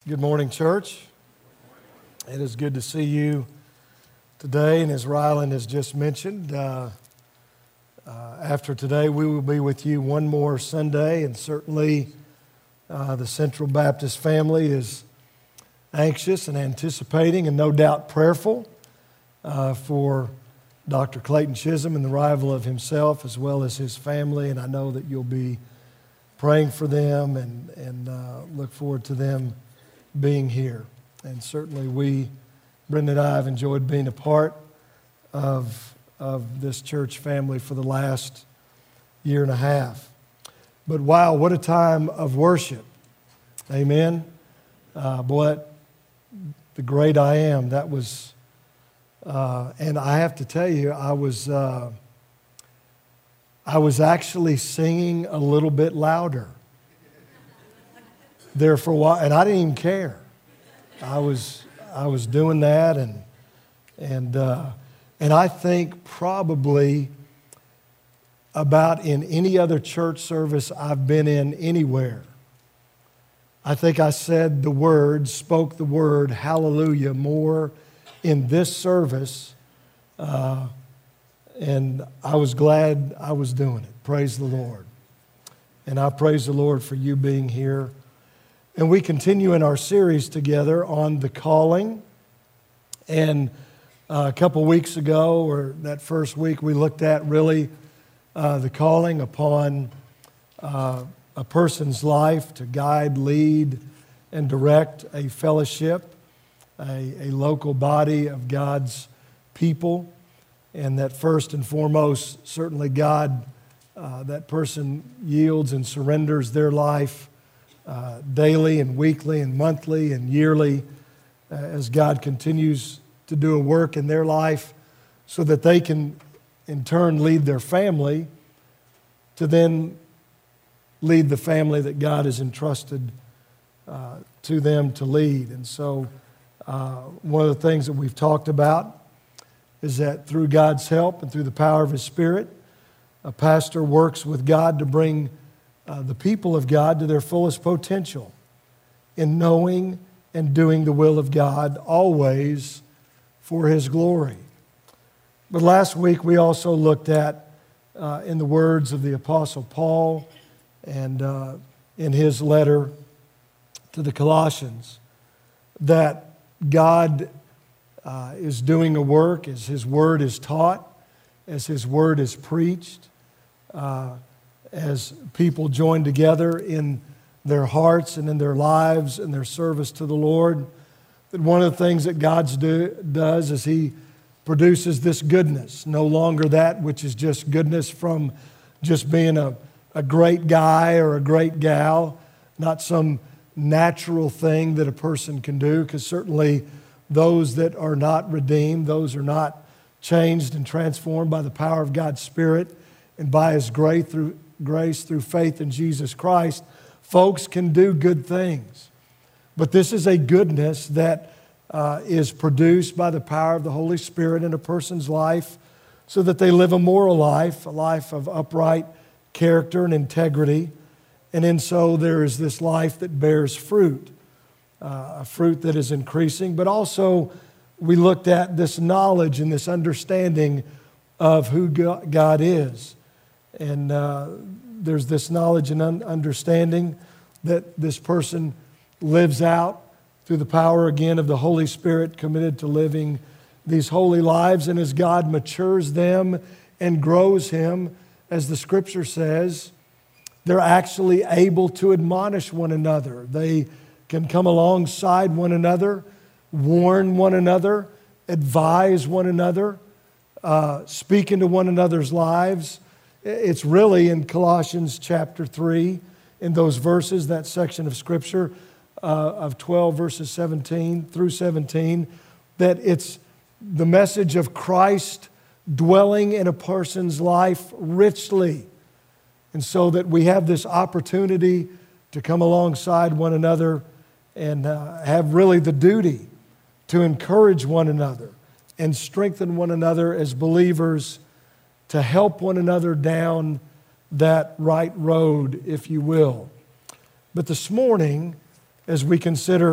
Good morning, church. It is good to see you today, and as Ryland has just mentioned, after today we will be with you one more Sunday, and certainly the Central Baptist family is anxious and anticipating and no doubt prayerful for Dr. Clayton Chisholm and the arrival of himself as well as his family, and I know that you'll be praying for them and look forward to them being here. And certainly Brenda and I have enjoyed being a part of this church family for the last year and a half. But wow, what a time of worship. Amen. The great I Am, that was, and I have to tell you, I was actually singing a little bit louder there for a while, and I didn't even care. I was doing that, and I think probably about in any other church service I've been in anywhere, I think I said the word, spoke the word hallelujah more in this service, and I was glad I was doing it. Praise the Lord. And I praise the Lord for you being here. And we continue in our series together on the calling. And a couple weeks ago, or that first week, we looked at really the calling upon a person's life to guide, lead, and direct a fellowship, a local body of God's people. And that first and foremost, certainly God, that person yields and surrenders their life daily and weekly and monthly and yearly as God continues to do a work in their life so that they can in turn lead their family to then lead the family that God has entrusted to them to lead. And so one of the things that we've talked about is that through God's help and through the power of His Spirit, a pastor works with God to bring the people of God to their fullest potential in knowing and doing the will of God, always for His glory. But last week we also looked at, in the words of the Apostle Paul and in his letter to the Colossians, that God is doing a work as His Word is taught, as His Word is preached, as people join together in their hearts and in their lives and their service to the Lord. That one of the things that God does is He produces this goodness, no longer that which is just goodness from just being a great guy or a great gal, not some natural thing that a person can do, because certainly those that are not redeemed, those are not changed and transformed by the power of God's Spirit and by His grace through faith in Jesus Christ, folks can do good things. But this is a goodness that is produced by the power of the Holy Spirit in a person's life so that they live a moral life, a life of upright character and integrity. And in so there is this life that bears fruit. A fruit that is increasing, but also we looked at this knowledge and this understanding of who God is. And there's this knowledge and understanding that this person lives out through the power again of the Holy Spirit, committed to living these holy lives. And as God matures them and grows him, as the Scripture says, they're actually able to admonish one another. They can come alongside one another, warn one another, advise one another, speak into one another's lives. It's really in Colossians chapter 3, in those verses, that section of Scripture of 12 verses 17 through 17, that it's the message of Christ dwelling in a person's life richly. And so that we have this opportunity to come alongside one another and have really the duty to encourage one another and strengthen one another as believers, to help one another down that right road, if you will. But this morning, as we consider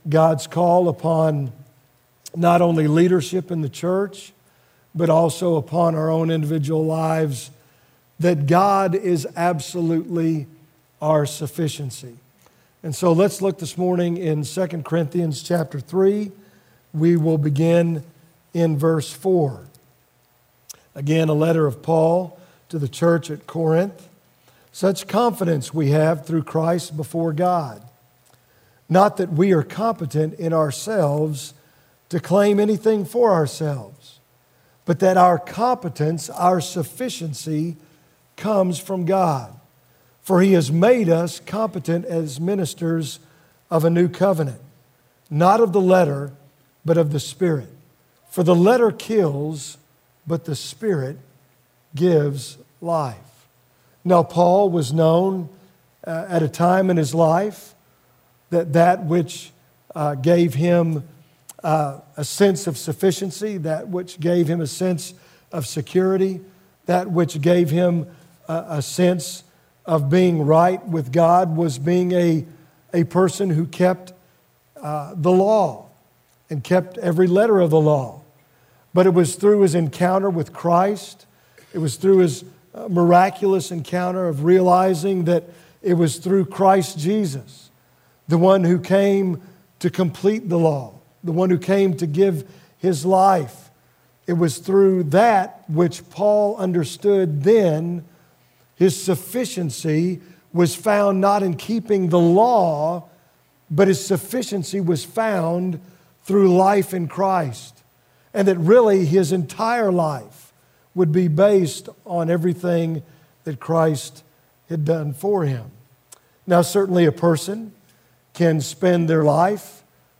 God's call upon not only leadership in the church, but also upon our own individual lives, that God is absolutely our sufficiency. And so let's look this morning in 2 Corinthians chapter 3. We will begin in verse 4. Again, a letter of Paul to the church at Corinth. Such confidence we have through Christ before God. Not that we are competent in ourselves to claim anything for ourselves, but that our competence, our sufficiency, comes from God. For He has made us competent as ministers of a new covenant, not of the letter, but of the Spirit. For the letter kills, but the Spirit gives life. Now, Paul was known at a time in his life that which gave him a sense of sufficiency, that which gave him a sense of security, that which gave him a sense of being right with God, was being a person who kept the law and kept every letter of the law. But it was through his encounter with Christ, it was through his miraculous encounter of realizing that it was through Christ Jesus, the one who came to complete the law, the one who came to give his life. It was through that which Paul understood then his sufficiency was found not in keeping the law, but his sufficiency was found through life in Christ. And that really his entire life would be based on everything that Christ had done for him. Now, certainly a person can spend their life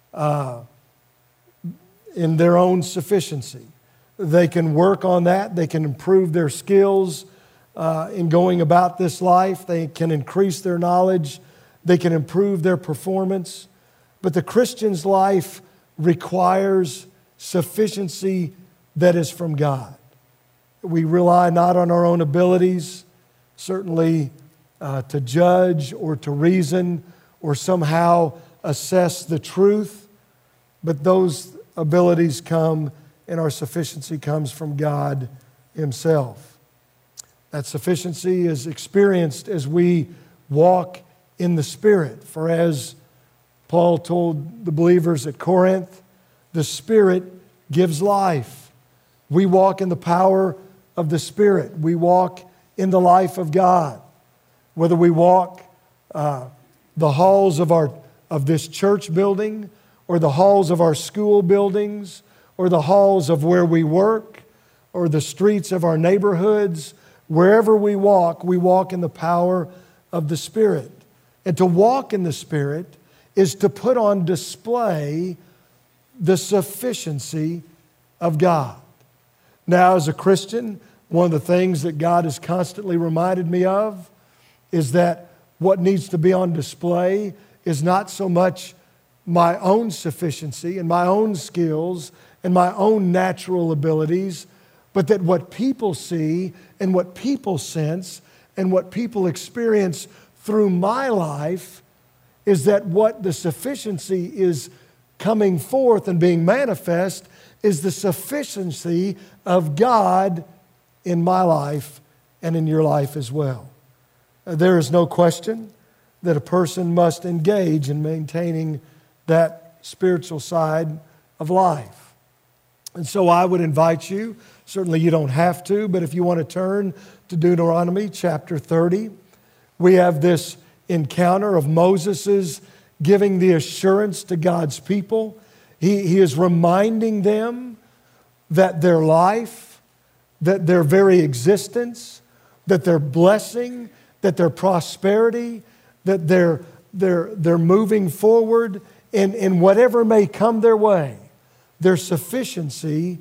in their own sufficiency. They can work on that. They can improve their skills in going about this life. They can increase their knowledge. They can improve their performance. But the Christian's life requires sufficiency that is from God. We rely not on our own abilities, certainly to judge or to reason or somehow assess the truth, but those abilities come and our sufficiency comes from God Himself. That sufficiency is experienced as we walk in the Spirit. For as Paul told the believers at Corinth, the Spirit gives life. We walk in the power of the Spirit. We walk in the life of God. Whether we walk the halls of this church building, or the halls of our school buildings, or the halls of where we work, or the streets of our neighborhoods, wherever we walk in the power of the Spirit. And to walk in the Spirit is to put on display the sufficiency of God. Now, as a Christian, one of the things that God has constantly reminded me of is that what needs to be on display is not so much my own sufficiency and my own skills and my own natural abilities, but that what people see and what people sense and what people experience through my life is that what the sufficiency is coming forth and being manifest is the sufficiency of God in my life and in your life as well. There is no question that a person must engage in maintaining that spiritual side of life. And so I would invite you, certainly you don't have to, but if you want to turn to Deuteronomy chapter 30, we have this encounter of Moses' giving the assurance to God's people. He is reminding them that their life, that their very existence, that their blessing, that their prosperity, that they're moving forward in whatever may come their way, their sufficiency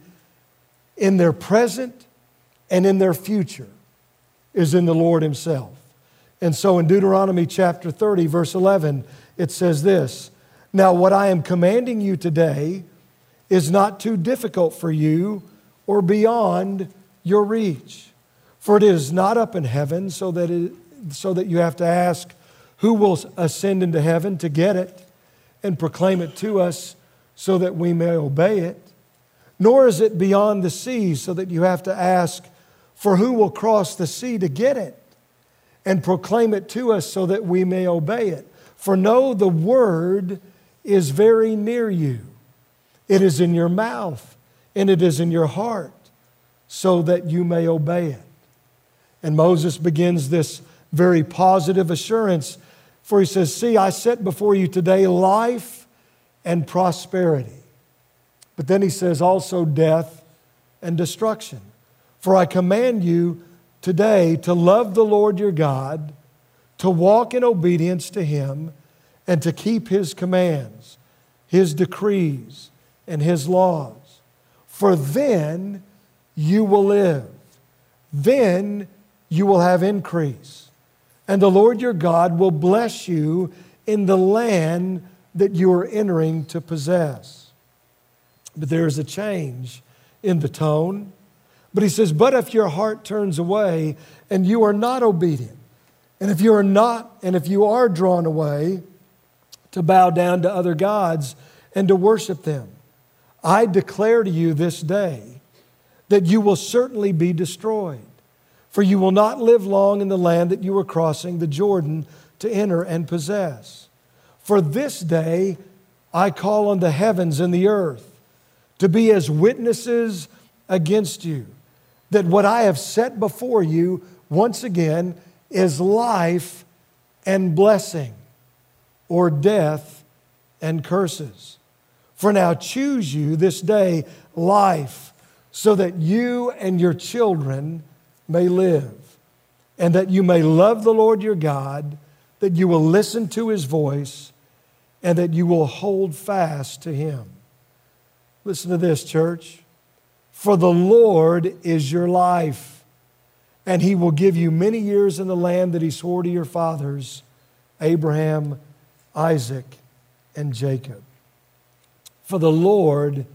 in their present and in their future is in the Lord Himself. And so in Deuteronomy chapter 30, verse 11, it says this, "Now what I am commanding you today is not too difficult for you or beyond your reach. For it is not up in heaven so that you have to ask, who will ascend into heaven to get it? and proclaim it to us so that we may obey it. Nor is it beyond the seas so that you have to ask, for who will cross the sea to get it and proclaim it to us so that we may obey it? For know the word is very near you. It is in your mouth and it is in your heart so that you may obey it. And Moses begins this very positive assurance, for he says, see, I set before you today life and prosperity. But then he says also death and destruction. For I command you today to love the Lord your God, to walk in obedience to Him, and to keep His commands, His decrees, and His laws. For then you will live. Then you will have increase. And the Lord your God will bless you in the land that you are entering to possess. But there is a change in the tone. But he says, but if your heart turns away and you are not obedient, and if you are drawn away to bow down to other gods and to worship them, I declare to you this day that you will certainly be destroyed. For you will not live long in the land that you are crossing the Jordan to enter and possess. For this day I call on the heavens and the earth to be as witnesses against you, that what I have set before you, once again, is life and blessing, or death and curses. For now choose you this day life, so that you and your children may live, and that you may love the Lord your God, that you will listen to His voice, and that you will hold fast to Him. Listen to this, church. For the Lord is your life, and He will give you many years in the land that He swore to your fathers, Abraham, Isaac, and Jacob. For the Lord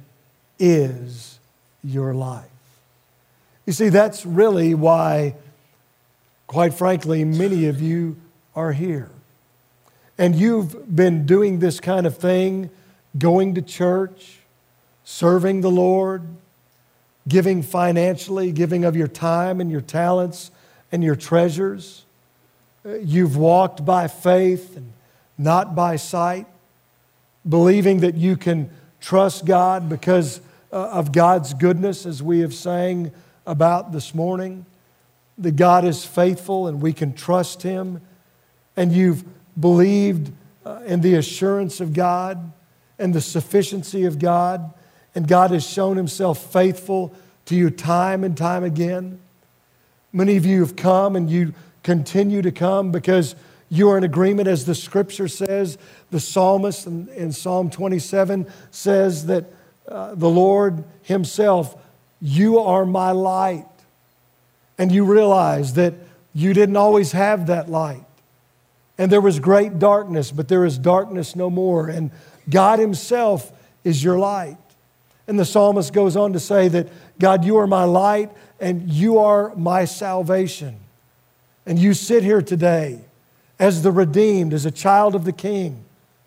is your life. You see, that's really why, quite frankly, many of you are here. And you've been doing this kind of thing, going to church, serving the Lord, giving financially, giving of your time and your talents and your treasures. You've walked by faith and not by sight, believing that you can trust God because of God's goodness, as we have sang about this morning, that God is faithful and we can trust Him. And you've believed in the assurance of God and the sufficiency of God, and God has shown Himself faithful to you time and time again. Many of you have come and you continue to come because you are in agreement, as the Scripture says. The psalmist in Psalm 27 says that the Lord Himself, you are my light. And you realize that you didn't always have that light. And there was great darkness, but there is darkness no more. And God Himself is your light. And the psalmist goes on to say that, God, you are my light and you are my salvation. And you sit here today as the redeemed, as a child of the King,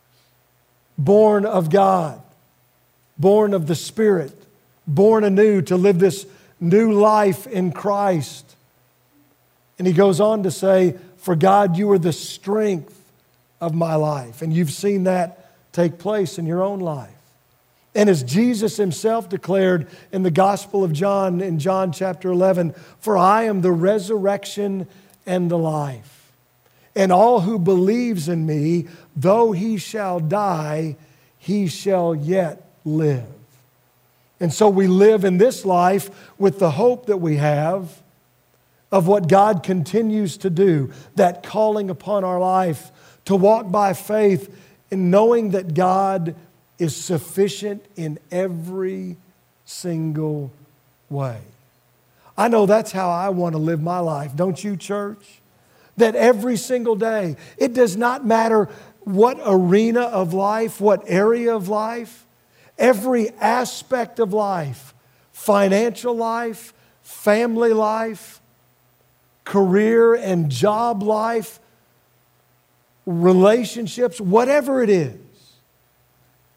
born of God, born of the Spirit, born anew to live this new life in Christ. And he goes on to say, for God, you are the strength of my life. And you've seen that take place in your own life. And as Jesus Himself declared in the Gospel of John, in John chapter 11, for I am the resurrection and the life. And all who believes in me, though he shall die, he shall yet live. And so we live in this life with the hope that we have of what God continues to do, that calling upon our life to walk by faith in knowing that God is sufficient in every single way. I know that's how I want to live my life, don't you, church? That every single day, it does not matter what arena of life, what area of life, every aspect of life, financial life, family life, career and job life, relationships, whatever it is,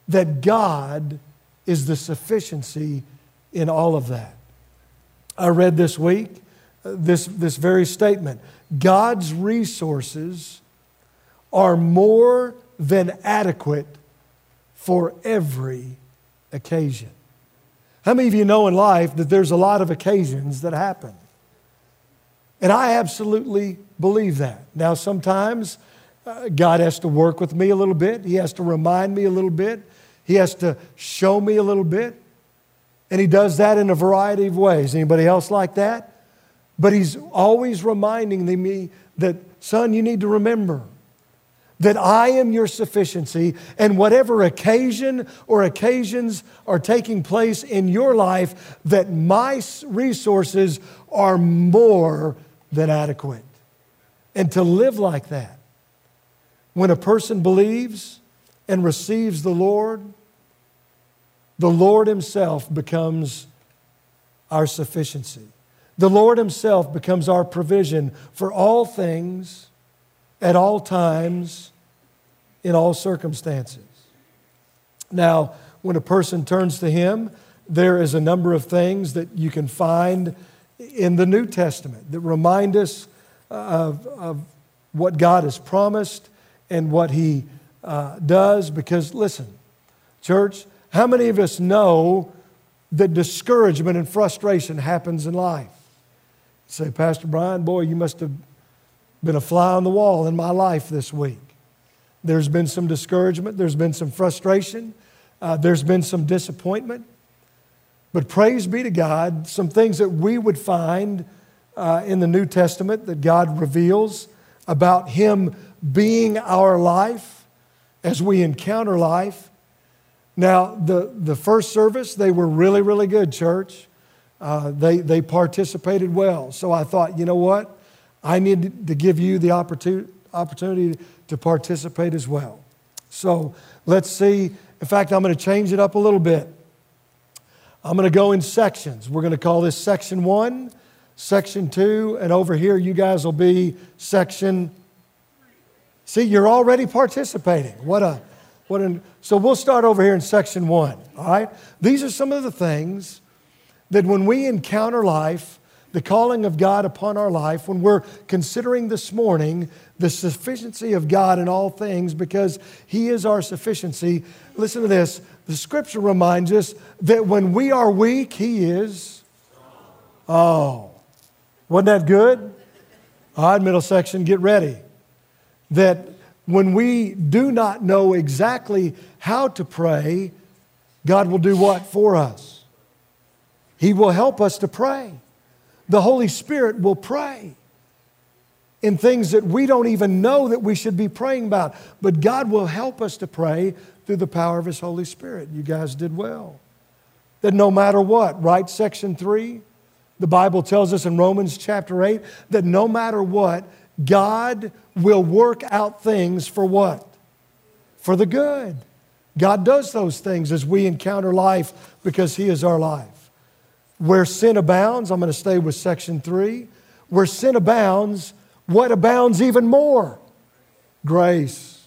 that God is the sufficiency in all of that. I read this week this very statement. God's resources are more than adequate for every occasion. How many of you know in life that there's a lot of occasions that happen? And I absolutely believe that. Now, sometimes God has to work with me a little bit. He has to remind me a little bit. He has to show me a little bit. And He does that in a variety of ways. Anybody else like that? But He's always reminding me that, son, you need to remember that I am your sufficiency, and whatever occasion or occasions are taking place in your life, that my resources are more than adequate. And to live like that, when a person believes and receives the Lord Himself becomes our sufficiency. The Lord Himself becomes our provision for all things, at all times, in all circumstances. Now, when a person turns to Him, there is a number of things that you can find in the New Testament that remind us of what God has promised and what He does. Because, listen, church, how many of us know that discouragement and frustration happens in life? You say, Pastor Brian, boy, you must have been a fly on the wall in my life this week. There's been some discouragement. There's been some frustration. There's been some disappointment. But praise be to God, some things that we would find in the New Testament that God reveals about Him being our life as we encounter life. Now, the first service, they were really, really good, church. They participated well. So I thought, you know what? I need to give you the opportunity to participate as well. So let's see. In fact, I'm going to change it up a little bit. I'm going to go in sections. We're going to call this section 1, section 2, and over here you guys will be section. See, you're already participating. So we'll start over here in section 1. All right? These are some of the things that when we encounter life, the calling of God upon our life, when we're considering this morning the sufficiency of God in all things because He is our sufficiency. Listen to this. The Scripture reminds us that when we are weak, He is. Oh, wasn't that good? All right, middle section, get ready. That when we do not know exactly how to pray, God will do what for us? He will help us to pray. The Holy Spirit will pray in things that we don't even know that we should be praying about. But God will help us to pray through the power of His Holy Spirit. You guys did well. That no matter what, right? Section 3, the Bible tells us in Romans chapter 8 that no matter what, God will work out things for what? For the good. God does those things as we encounter life because He is our life. Where sin abounds, I'm going to stay with section 3. Where sin abounds, what abounds even more? Grace.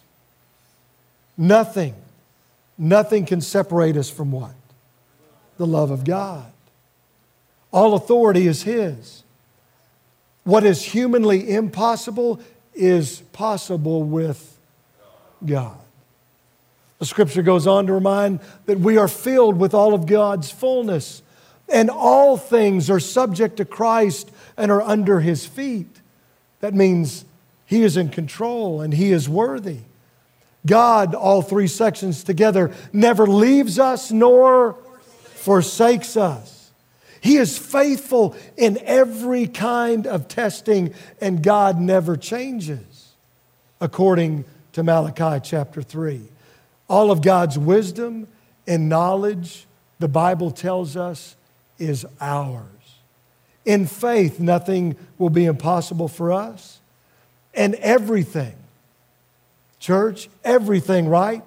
Nothing can separate us from what? The love of God. All authority is His. What is humanly impossible is possible with God. The Scripture goes on to remind that we are filled with all of God's fullness. And all things are subject to Christ and are under His feet. That means He is in control and He is worthy. God, all three sections together, never leaves us nor forsakes us. He is faithful in every kind of testing, and God never changes, according to Malachi chapter 3. All of God's wisdom and knowledge, the Bible tells us, is ours. In faith, nothing will be impossible for us. And everything, church, everything, right?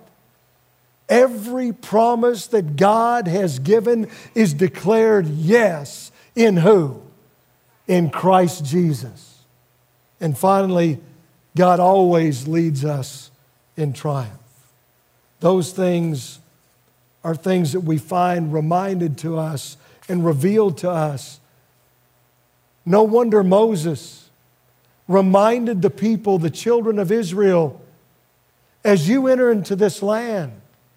Every promise that God has given is declared yes in who? In Christ Jesus. And finally, God always leads us in triumph. Those things are things that we find reminded to us and revealed to us. No wonder Moses reminded the people, the children of Israel, as you enter into this land,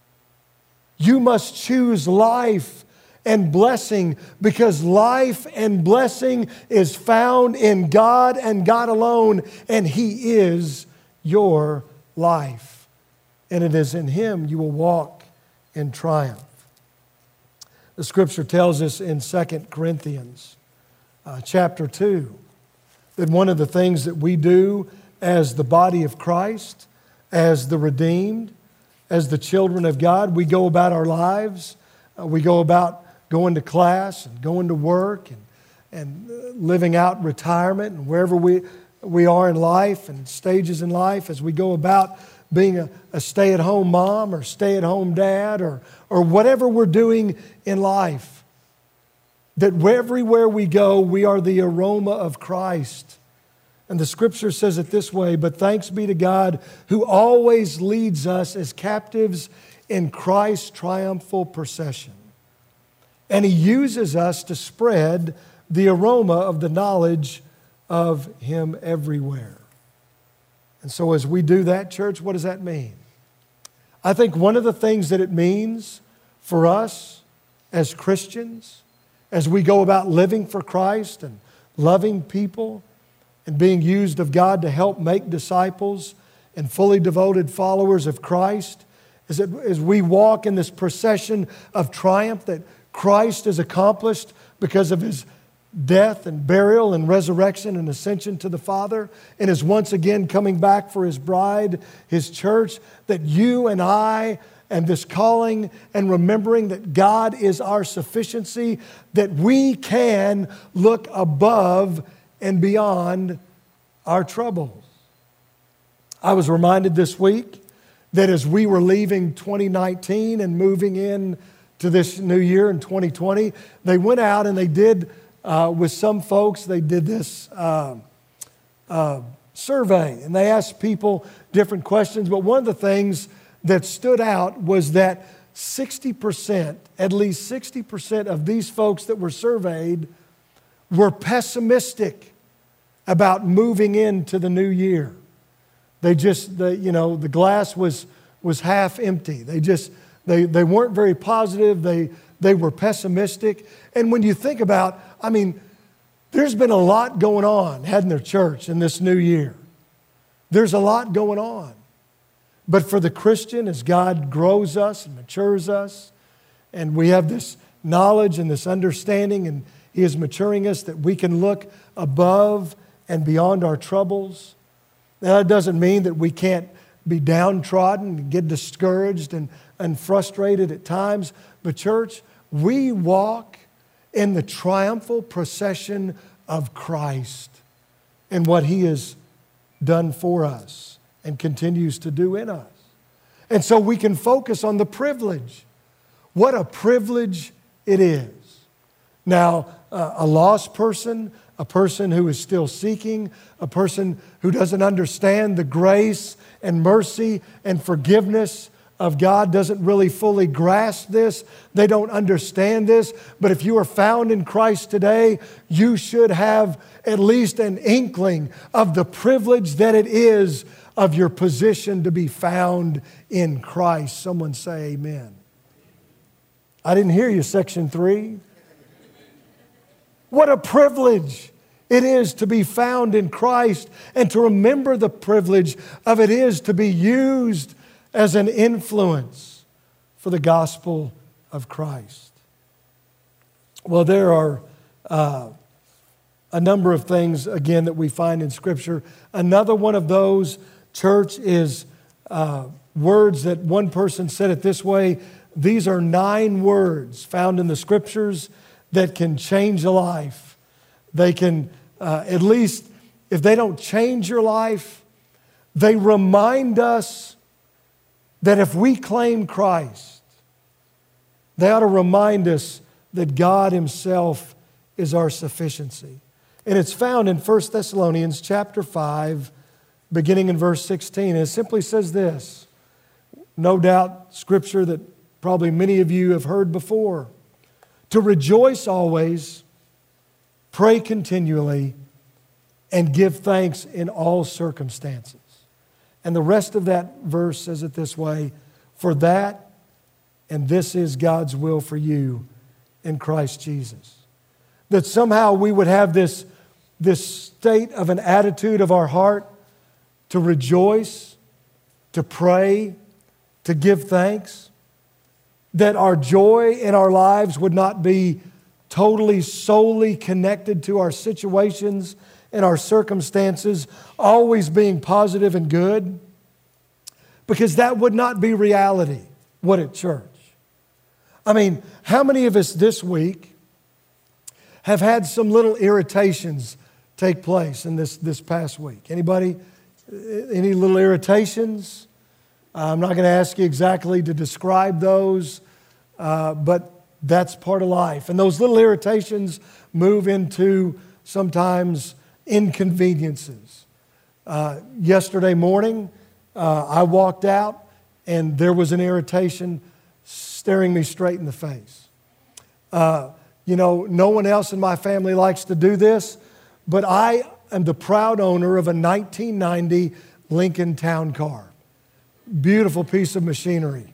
you must choose life and blessing, because life and blessing is found in God and God alone, and He is your life. And it is in Him you will walk in triumph. The Scripture tells us in 2 Corinthians chapter 2 that one of the things that we do as the body of Christ, as the redeemed, as the children of God, we go about our lives. We go about going to class and going to work and living out retirement and wherever we are in life and stages in life, as we go about being a stay-at-home mom or stay-at-home dad or whatever we're doing in life, that everywhere we go, we are the aroma of Christ. And the Scripture says it this way: but thanks be to God who always leads us as captives in Christ's triumphal procession. And He uses us to spread the aroma of the knowledge of Him everywhere. And so as we do that, church, what does that mean? I think one of the things that it means for us as Christians, as we go about living for Christ and loving people and being used of God to help make disciples and fully devoted followers of Christ, is that as we walk in this procession of triumph that Christ has accomplished because of His death and burial and resurrection and ascension to the Father, and is once again coming back for His bride, His church, that you and I, and this calling and remembering that God is our sufficiency, that we can look above and beyond our troubles. I was reminded this week that as we were leaving 2019 and moving in to this new year in 2020, they went out and they did, with some folks, they did this survey. And they asked people different questions. But one of the things that stood out was that 60%, at least 60% of these folks that were surveyed were pessimistic about moving into the new year. The glass was half empty. They weren't very positive. They were pessimistic. And when you think about, there's been a lot going on, hadn't there, church, in this new year? There's a lot going on. But for the Christian, as God grows us and matures us, and we have this knowledge and this understanding, and He is maturing us, that we can look above and beyond our troubles. Now, that doesn't mean that we can't be downtrodden and get discouraged and frustrated at times. But church, we walk in the triumphal procession of Christ and what He has done for us and continues to do in us. And so we can focus on the privilege. What a privilege it is. Now, a lost person, a person who is still seeking, a person who doesn't understand the grace and mercy and forgiveness of God, doesn't really fully grasp this. They don't understand this. But if you are found in Christ today, you should have at least an inkling of the privilege that it is of your position to be found in Christ. Someone say amen. I didn't hear you, section 3. What a privilege it is to be found in Christ, and to remember the privilege of it is to be used as an influence for the gospel of Christ. Well, there are a number of things, again, that we find in Scripture. Another one of those, church, is words that one person said it this way: these are 9 words found in the Scriptures that can change a life. They can, at least if they don't change your life, they remind us that if we claim Christ, they ought to remind us that God Himself is our sufficiency. And it's found in 1 Thessalonians chapter 5, beginning in verse 16. And it simply says this, no doubt Scripture that probably many of you have heard before. To rejoice always, pray continually, and give thanks in all circumstances. And the rest of that verse says it this way, for that, and this is God's will for you in Christ Jesus. That somehow we would have this state of an attitude of our heart to rejoice, to pray, to give thanks. That our joy in our lives would not be totally, solely connected to our situations and our circumstances, always being positive and good. Because that would not be reality, would it, church? I mean, how many of us this week have had some little irritations take place in this past week? Anybody? Any little irritations? I'm not going to ask you exactly to describe those, but that's part of life. And those little irritations move into sometimes inconveniences. Yesterday morning, I walked out and there was an irritation staring me straight in the face. No one else in my family likes to do this, but I am the proud owner of a 1990 Lincoln Town Car. Beautiful piece of machinery.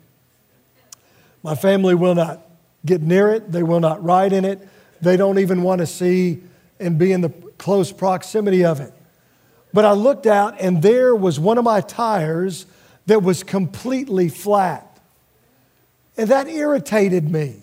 My family will not get near it. They will not ride in it. They don't even want to see and be in the close proximity of it. But I looked out and there was one of my tires that was completely flat. And that irritated me.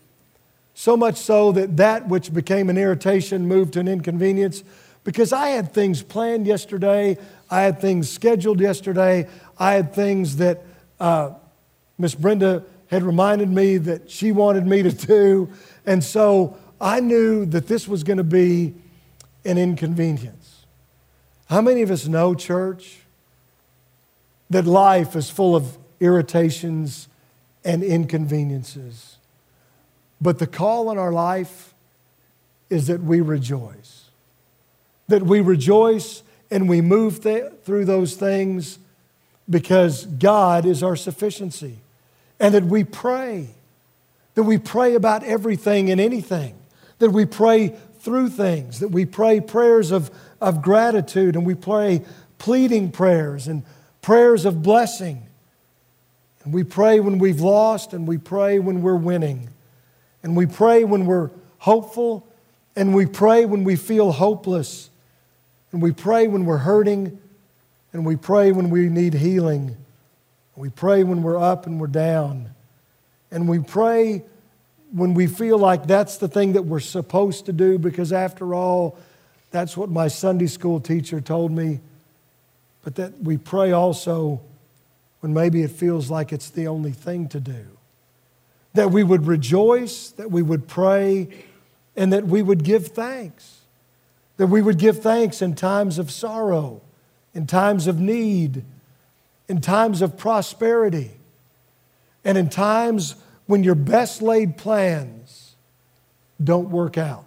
So much so that which became an irritation moved to an inconvenience because I had things planned yesterday. I had things scheduled yesterday. I had things that Miss Brenda had reminded me that she wanted me to do. And so I knew that this was going to be an inconvenience. How many of us know, church, that life is full of irritations and inconveniences? But the call in our life is that we rejoice. That we rejoice and we move through those things because God is our sufficiency. And that we pray. That we pray about everything and anything. That we pray through things. That we pray prayers of gratitude. And we pray pleading prayers and prayers of blessing. And we pray when we've lost and we pray when we're winning. And we pray when we're hopeful, and we pray when we feel hopeless, and we pray when we're hurting, and we pray when we need healing. We pray when we're up and we're down, and we pray when we feel like that's the thing that we're supposed to do, because after all, that's what my Sunday school teacher told me. But that we pray also when maybe it feels like it's the only thing to do. That we would rejoice, that we would pray, and that we would give thanks. That we would give thanks in times of sorrow, in times of need, in times of prosperity, and in times when your best laid plans don't work out.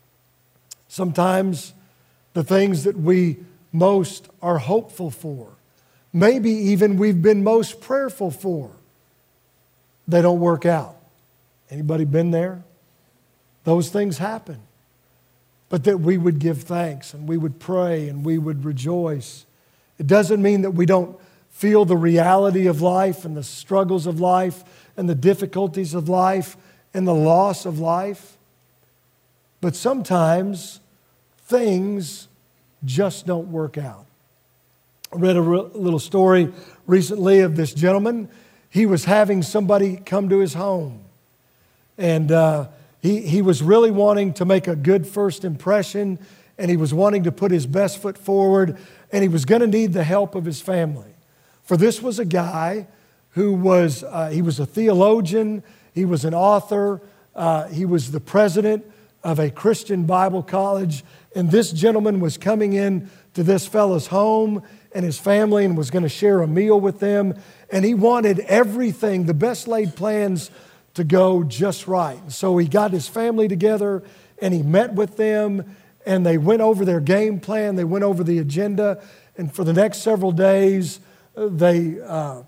Sometimes the things that we most are hopeful for, maybe even we've been most prayerful for, they don't work out. Anybody been there? Those things happen. But that we would give thanks and we would pray and we would rejoice. It doesn't mean that we don't feel the reality of life and the struggles of life and the difficulties of life and the loss of life. But sometimes things just don't work out. I read a little story recently of this gentleman. He was having somebody come to his home. And he was really wanting to make a good first impression, and he was wanting to put his best foot forward, and he was going to need the help of his family. For this was a guy who was a theologian, he was an author, he was the president of a Christian Bible college, and this gentleman was coming in to this fellow's home and his family and was going to share a meal with them, and he wanted everything, the best laid plans to go just right. And so he got his family together and he met with them and they went over their game plan, they went over the agenda, and for the next several days they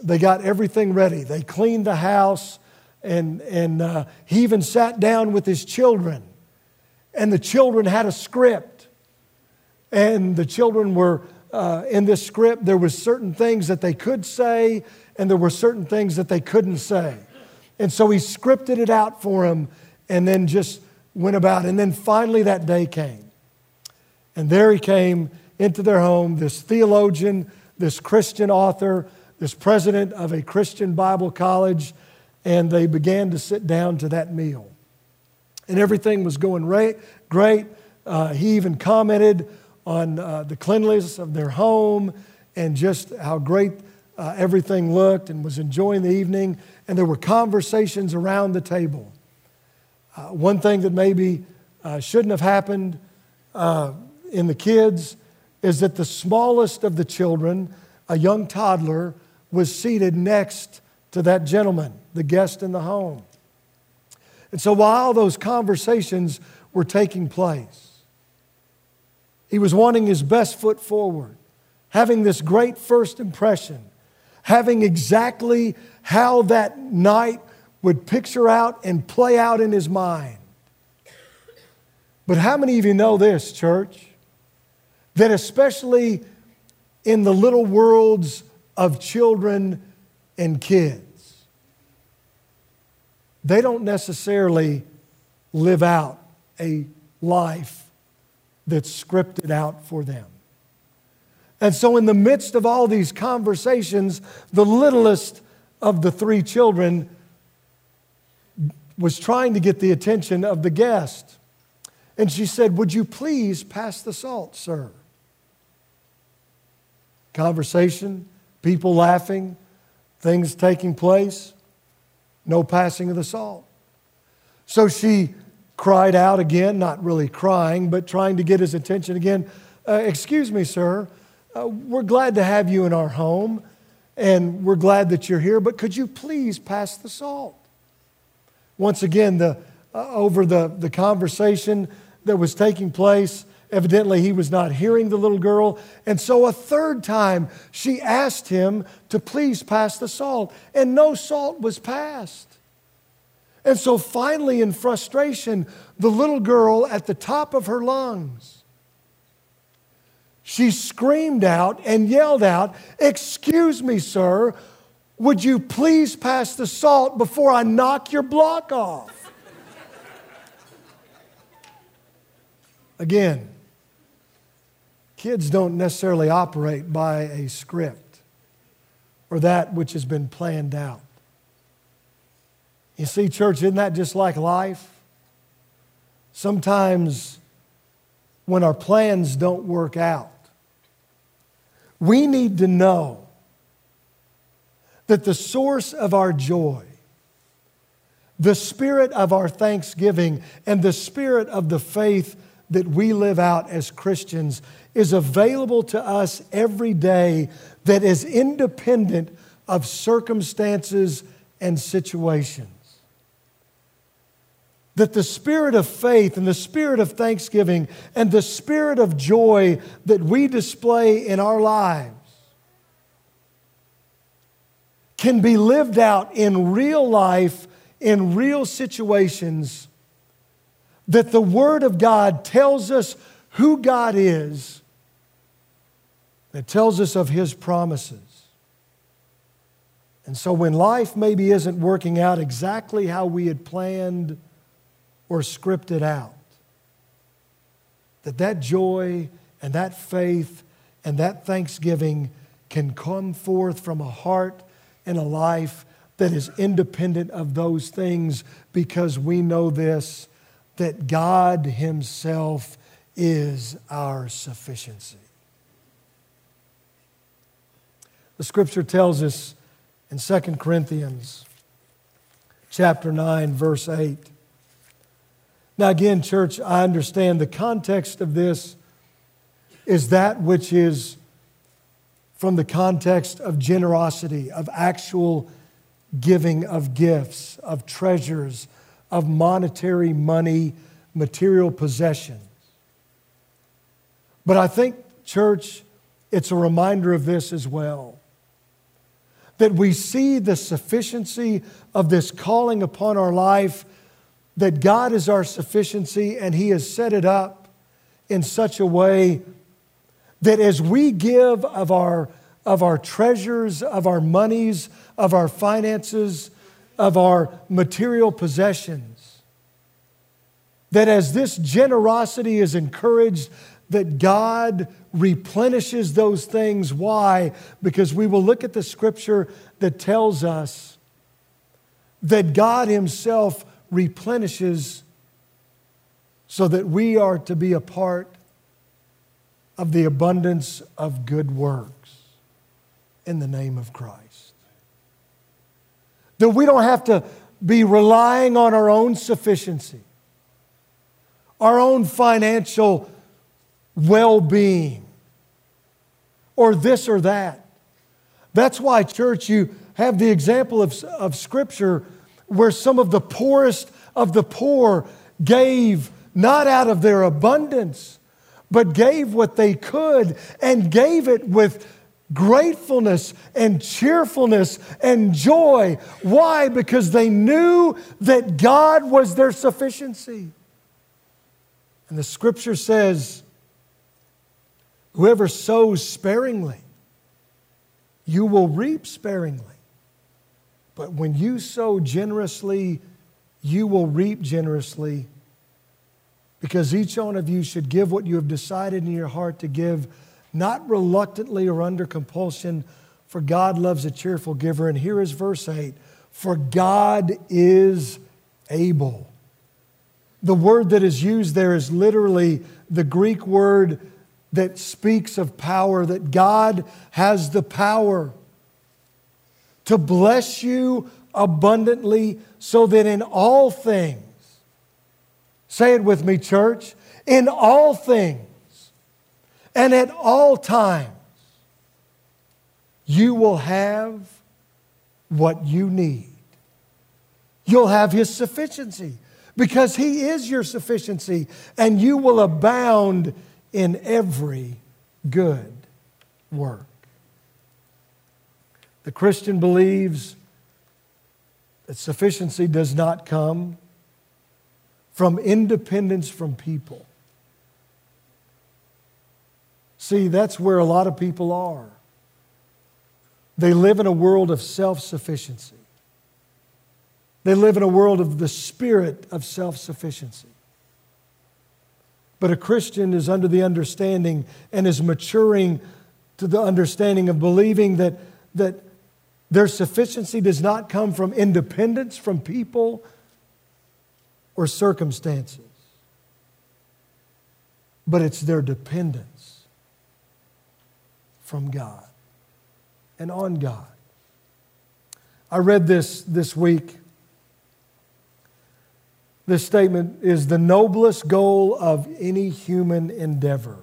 they got everything ready. They cleaned the house, and he even sat down with his children. And the children had a script. And the children were, in this script, there was certain things that they could say, and there were certain things that they couldn't say. And so he scripted it out for them, and then just went about. And then finally that day came. And there he came into their home, this theologian, this Christian author, this president of a Christian Bible college, and they began to sit down to that meal. And everything was going great. He even commented on the cleanliness of their home and just how great everything looked, and was enjoying the evening. And there were conversations around the table. One thing that maybe shouldn't have happened in the kids is that the smallest of the children, a young toddler, was seated next to that gentleman, the guest in the home. And so while those conversations were taking place, he was wanting his best foot forward, having this great first impression, having exactly how that night would picture out and play out in his mind. But how many of you know this, church? That especially in the little worlds of children and kids, they don't necessarily live out a life that's scripted out for them. And so in the midst of all these conversations, the littlest of the three children was trying to get the attention of the guest. And she said, "Would you please pass the salt, sir?" Conversation, people laughing, things taking place, no passing of the salt. So she cried out again, not really crying, but trying to get his attention again. "Excuse me, sir, we're glad to have you in our home, and we're glad that you're here, but could you please pass the salt?" Once again, over the conversation that was taking place, evidently he was not hearing the little girl. And so a third time she asked him to please pass the salt, and no salt was passed. And so finally, in frustration, the little girl, at the top of her lungs, she screamed out and yelled out, "Excuse me, sir, would you please pass the salt before I knock your block off?" Again, kids don't necessarily operate by a script or that which has been planned out. You see, church, isn't that just like life? Sometimes when our plans don't work out, we need to know that the source of our joy, the spirit of our thanksgiving, and the spirit of the faith that we live out as Christians is available to us every day, that is independent of circumstances and situations. That the spirit of faith and the spirit of thanksgiving and the spirit of joy that we display in our lives can be lived out in real life, in real situations, that the Word of God tells us who God is. It tells us of His promises. And so when life maybe isn't working out exactly how we had planned or scripted out, that joy and that faith and that thanksgiving can come forth from a heart and a life that is independent of those things, because we know this, that God Himself is our sufficiency. The Scripture tells us in 2 Corinthians chapter 9, verse 8. Now again, church, I understand the context of this is that which is from the context of generosity, of actual giving of gifts, of treasures, of monetary money, material possessions. But I think, church, it's a reminder of this as well. that we see the sufficiency of this calling upon our life, that God is our sufficiency, and He has set it up in such a way that as we give of our treasures, of our monies, of our finances, of our material possessions, that as this generosity is encouraged, that God replenishes those things. Why? Because we will look at the scripture that tells us that God Himself replenishes so that we are to be a part of the abundance of good works in the name of Christ. That we don't have to be relying on our own sufficiency, our own financial well-being, or this or that. That's why, church, you have the example of Scripture where some of the poorest of the poor gave not out of their abundance, but gave what they could, and gave it with gratefulness and cheerfulness and joy. Why? Because they knew that God was their sufficiency. And the Scripture says, whoever sows sparingly, you will reap sparingly. But when you sow generously, you will reap generously. Because each one of you should give what you have decided in your heart to give, not reluctantly or under compulsion, for God loves a cheerful giver. And here is verse 8, for God is able. The word that is used there is literally the Greek word that speaks of power, that God has the power to bless you abundantly so that in all things, say it with me, church, in all things and at all times, you will have what you need. You'll have His sufficiency because He is your sufficiency, and you will abound in every good work. The Christian believes that sufficiency does not come from independence from people. See, that's where a lot of people are. They live in a world of self-sufficiency. They live in a world of the spirit of self-sufficiency. But a Christian is under the understanding and is maturing to the understanding of believing that their sufficiency does not come from independence from people or circumstances, but it's their dependence from God and on God. I read this week. This statement is the noblest goal of any human endeavor.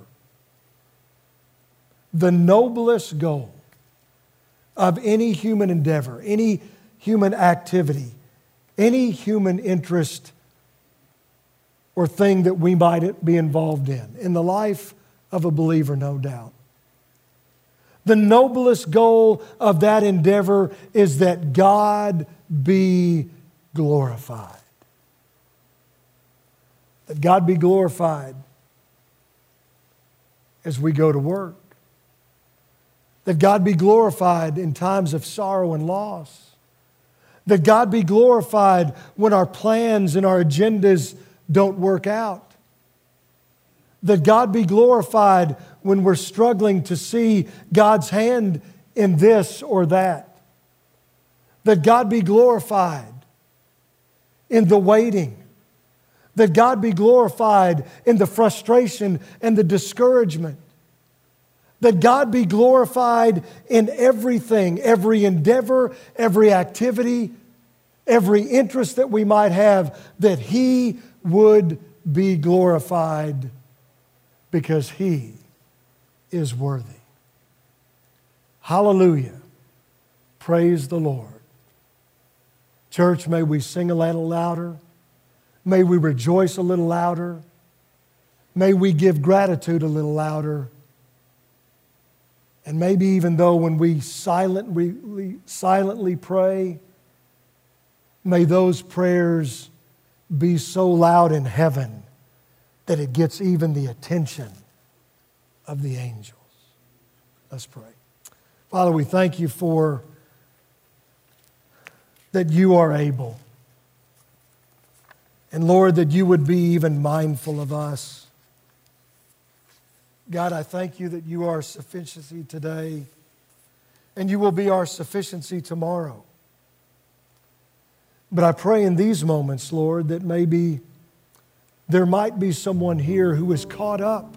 The noblest goal of any human endeavor, any human activity, any human interest or thing that we might be involved in the life of a believer, no doubt. The noblest goal of that endeavor is that God be glorified. That God be glorified as we go to work. That God be glorified in times of sorrow and loss. That God be glorified when our plans and our agendas don't work out. That God be glorified when we're struggling to see God's hand in this or that. That God be glorified in the waiting. That God be glorified in the frustration and the discouragement. That God be glorified in everything, every endeavor, every activity, every interest that we might have, that He would be glorified because He is worthy. Hallelujah. Praise the Lord. Church, may we sing a little louder. May we rejoice a little louder. May we give gratitude a little louder. And maybe even though when we silently pray, may those prayers be so loud in heaven that it gets even the attention of the angels. Let's pray. Father, we thank you for that you are able. And Lord, that you would be even mindful of us. God, I thank you that you are sufficiency today, and you will be our sufficiency tomorrow. But I pray in these moments, Lord, that maybe there might be someone here who is caught up,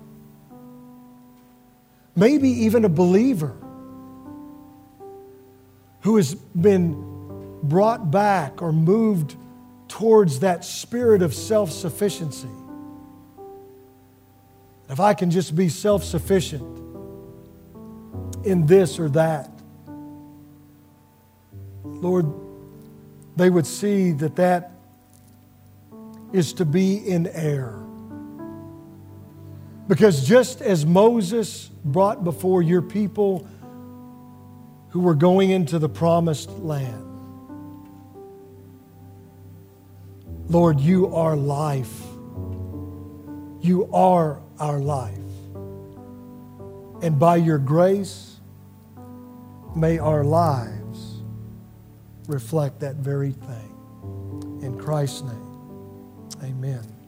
maybe even a believer who has been brought back or moved towards that spirit of self-sufficiency. If I can just be self-sufficient in this or that, Lord, they would see that that is to be in error. Because just as Moses brought before your people who were going into the promised land, Lord, you are life. You are our life. And by your grace, may our lives reflect that very thing. In Christ's name, amen.